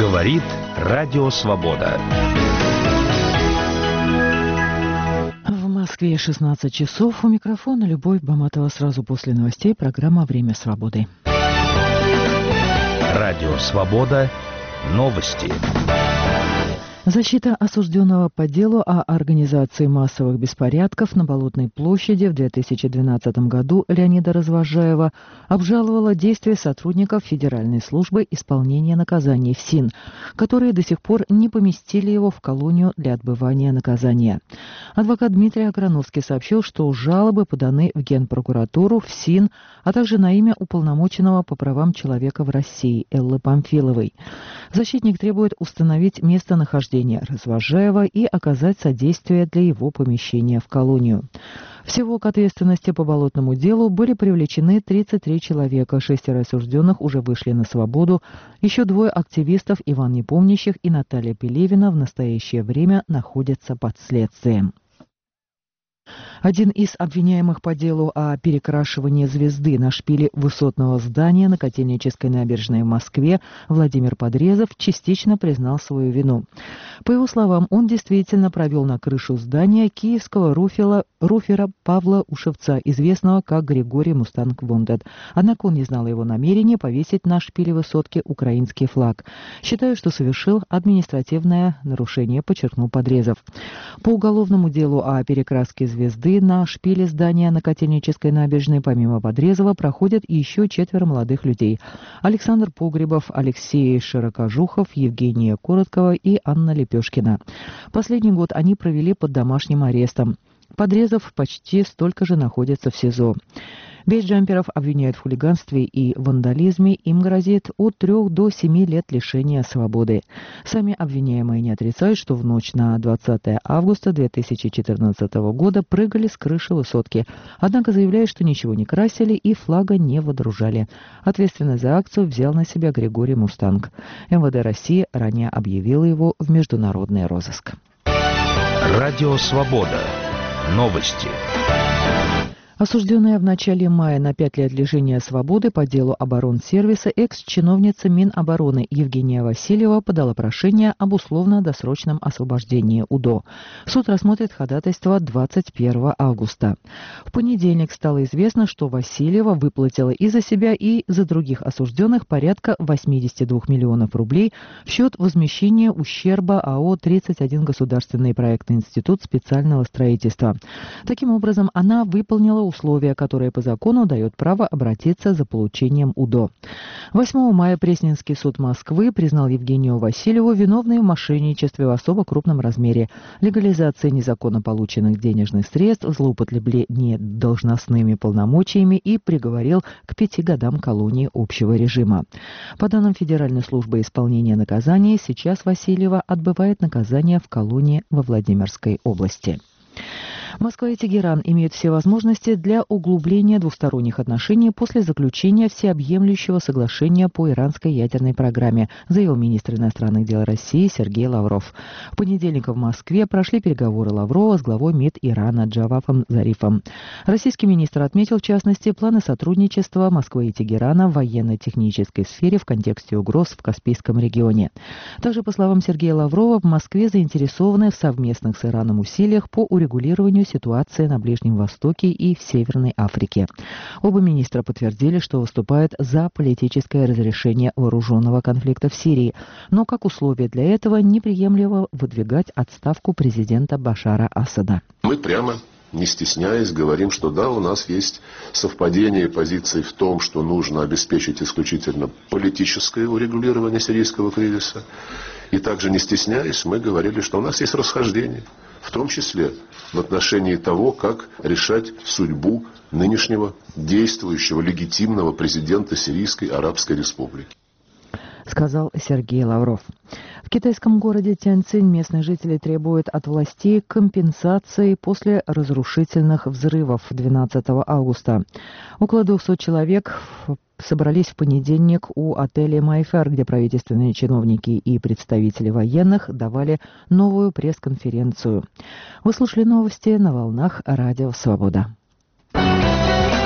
Говорит Радио Свобода. В Москве 16 часов. У микрофона Любовь Баматова. Сразу после новостей программа «Время свободы». Радио Свобода. Новости. Защита осужденного по делу о организации массовых беспорядков на Болотной площади в 2012 году Леонида Развозжаева обжаловала действия сотрудников Федеральной службы исполнения наказаний ФСИН, которые до сих пор не поместили его в колонию для отбывания наказания. Адвокат Дмитрий Аграновский сообщил, что жалобы поданы в Генпрокуратуру, ФСИН, а также на имя уполномоченного по правам человека в России Эллы Памфиловой. Защитник требует установить местонахождение Развозжаева и оказать содействие для его помещения в колонию. Всего к ответственности по болотному делу были привлечены 33 человека, 6 осужденных уже вышли на свободу, еще 2 активистов, Иван Непомнящих и Наталья Пелевина, в настоящее время находятся под следствием. Один из обвиняемых по делу о перекрашивании звезды на шпиле высотного здания на Котельнической набережной в Москве Владимир Подрезов частично признал свою вину. По его словам, он действительно провел на крышу здания киевского руфера Павла Ушевца, известного как Григорий Мустанг Вондед. Однако он не знал его намерения повесить на шпиле высотки украинский флаг. «Считаю, что совершил административное нарушение», подчеркнул Подрезов. По уголовному делу о перекраске звезды на шпиле здания на Котельнической набережной помимо Подрезова проходят еще 4 молодых людей. Александр Погребов, Алексей Широкожухов, Евгения Короткова и Анна Лепешкина. Последний год они провели под домашним арестом. Подрезов почти столько же находится в СИЗО. Бейджамперов обвиняют в хулиганстве и вандализме. Им грозит от 3 до 7 лет лишения свободы. Сами обвиняемые не отрицают, что в ночь на 20 августа 2014 года прыгали с крыши высотки. Однако заявляют, что ничего не красили и флага не водружали. Ответственность за акцию взял на себя Григорий Мустанг. МВД России ранее объявило его в международный розыск. Радио Свобода. Новости. Осужденная в начале мая на 5 лет лишения свободы по делу оборонсервиса экс-чиновница Минобороны Евгения Васильева подала прошение об условно-досрочном освобождении УДО. Суд рассмотрит ходатайство 21 августа. В понедельник стало известно, что Васильева выплатила и за себя, и за других осужденных порядка 82 миллионов рублей в счет возмещения ущерба АО «31 государственный проектный институт специального строительства». Таким образом, она выполнила условия, которые по закону дают право обратиться за получением УДО. 8 мая Пресненский суд Москвы признал Евгению Васильеву виновной в мошенничестве в особо крупном размере, легализации незаконно полученных денежных средств, злоупотреблении должностными полномочиями и приговорил к 5 годам колонии общего режима. По данным Федеральной службы исполнения наказаний, сейчас Васильева отбывает наказание в колонии во Владимирской области. Москва и Тегеран имеют все возможности для углубления двусторонних отношений после заключения всеобъемлющего соглашения по иранской ядерной программе, заявил министр иностранных дел России Сергей Лавров. В понедельник в Москве прошли переговоры Лаврова с главой МИД Ирана Джавафом Зарифом. Российский министр отметил, в частности, планы сотрудничества Москвы и Тегерана в военно-технической сфере в контексте угроз в Каспийском регионе. Также, по словам Сергея Лаврова, в Москве заинтересованы в совместных с Ираном усилиях по урегулированию ситуации на Ближнем Востоке и в Северной Африке. Оба министра подтвердили, что выступают за политическое разрешение вооруженного конфликта в Сирии, но как условие для этого неприемлемо выдвигать отставку президента Башара Асада. Мы прямо, не стесняясь, говорим, что да, у нас есть совпадение позиций в том, что нужно обеспечить исключительно политическое урегулирование сирийского кризиса. И также, не стесняясь, мы говорили, что у нас есть расхождение, в том числе в отношении того, как решать судьбу нынешнего действующего легитимного президента Сирийской Арабской Республики. Сказал Сергей Лавров. В китайском городе Тяньцинь местные жители требуют от властей компенсации после разрушительных взрывов 12 августа. Около 200 человек собрались в понедельник у отеля «Майфар», где правительственные чиновники и представители военных давали новую пресс-конференцию. Вы слушали новости на волнах Радио Свобода.